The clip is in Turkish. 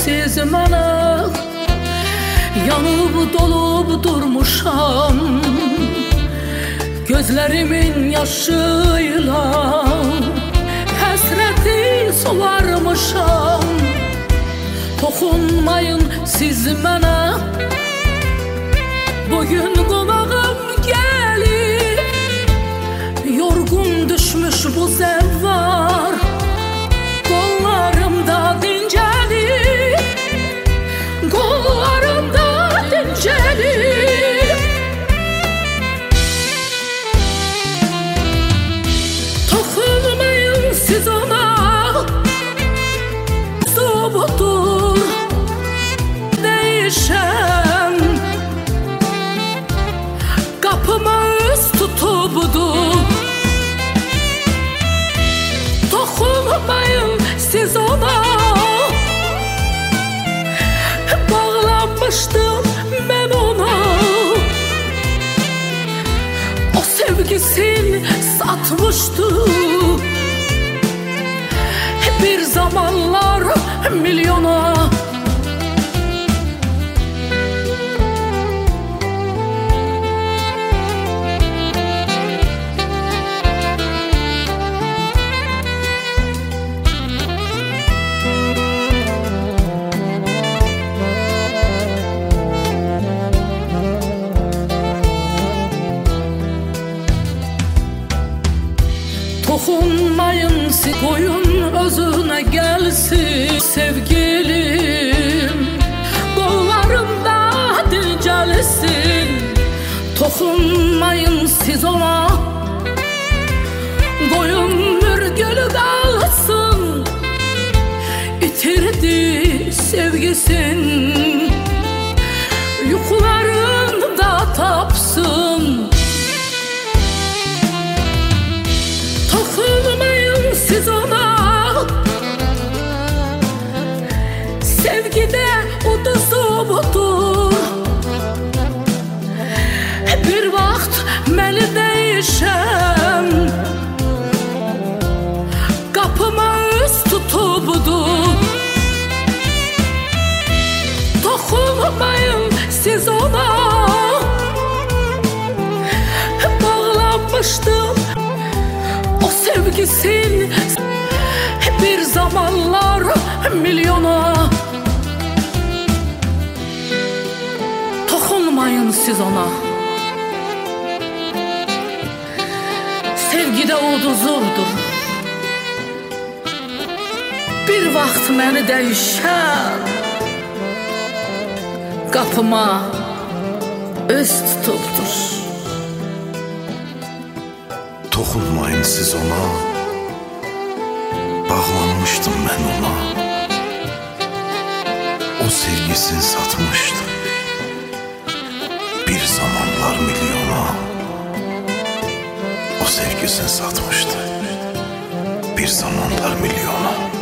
siz mənə yanıb dolub durmuşam, gözlərimin yaşıyla həsrəti sularmışam. Toxunmayın siz mənə, bugün qonağım gəlir, yorğun düşmüş bu zəvvar qollarımda dincəlir, qollarımda dincəlir. Toxunmayın siz ona, sobudur değişən, qapıma üz tutubdur. Toxunmayın siz ona, bağlanmışdım mən ona. O sevgisini satmışdı bir zamanlar milyona. Toxunmayın siz, qoyun özünə gəlsin sevgilim, qollarımda dincəlsin. Toxunmayın siz ona, qoyun mürgülü qalsın, itirdi sevgisin, yuxularında tapsın. Toxunmayın siz ona, sevgide uduzubudur. Bir vaxt məni değişən, qapıma üz tutubdur. Toxunmayın siz ona, bağlanmışdım o sevgisin bir zamanlar milyona. Toxunmayın siz ona, sevgide uduzurdur. Bir vaxt məni değişən, qapıma üz tutubdur. Toxunmayın siz ona, bağlanmışdım mən ona. O sevgisini satmışdı bir zamanlar milyona. O sevgisini satmışdı bir zamanlar milyona.